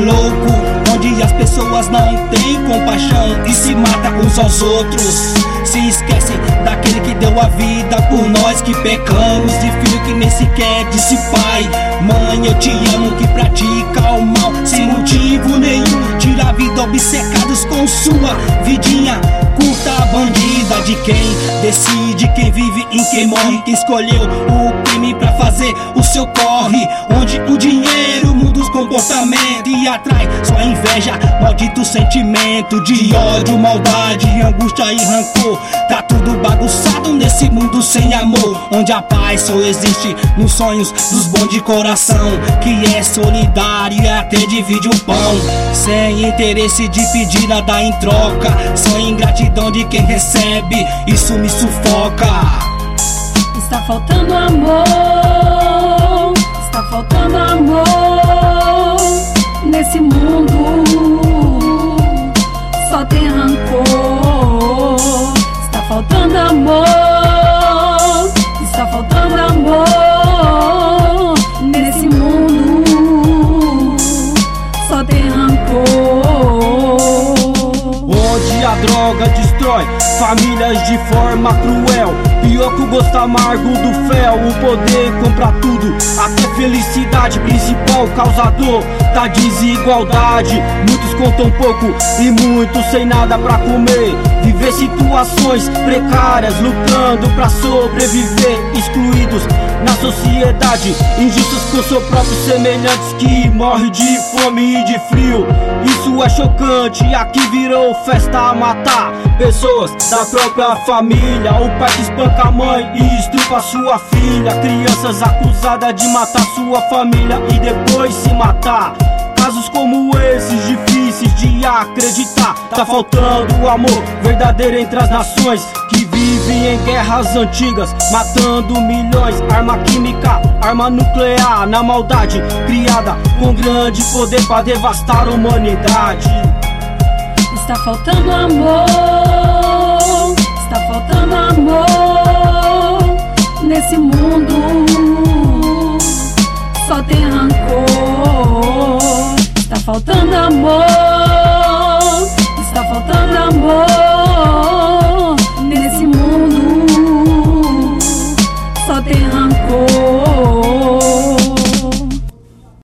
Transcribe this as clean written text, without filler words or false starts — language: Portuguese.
louco, onde as pessoas não têm compaixão e se matam uns aos outros. Se esquecem daquele que deu a vida por nós que pecamos, de filho que nem sequer disse pai. Mãe, eu te amo, que pratica o mal sem motivo nenhum, tira a vida obcecados com sua vidinha curta. Bandida de quem decide, quem vive e quem morre, quem escolheu o crime pra fazer o seu corre, onde o dinheiro muda os comportamentos e atrai sua inveja, maldito sentimento de ódio, maldade, angústia e rancor. Tá tudo bagunçado nesse mundo sem amor, onde a paz só existe nos sonhos dos bons de coração, que é solidário e até divide o pão, sem interesse de pedir nada em troca, só ingratidão de quem recebe, isso me sufoca. Está faltando amor, está faltando amor nesse mundo, só tem rancor. Está faltando amor, está faltando amor nesse mundo, só tem rancor. Onde a droga destrói famílias de forma cruel, pior que o gosto amargo do fel. O poder compra tudo, até felicidade, principal causador da desigualdade. Muitos contam pouco e muitos sem nada pra comer, viver situações precárias, lutando pra sobreviver, excluídos na sociedade, injustos com seus próprios semelhantes que morrem de fome e de frio. Isso é chocante, aqui virou festa a matar pessoas da própria família. O pai que espanca a mãe e estrupa sua filha, crianças acusadas de matar sua família e depois se matar. Casos como esses difíceis de acreditar. Tá faltando amor verdadeiro entre as nações que vivem em guerras antigas, matando milhões. Arma química, arma nuclear, na maldade criada com grande poder pra devastar a humanidade. Está faltando amor, está faltando amor nesse mundo, só tem rancor. Está faltando amor,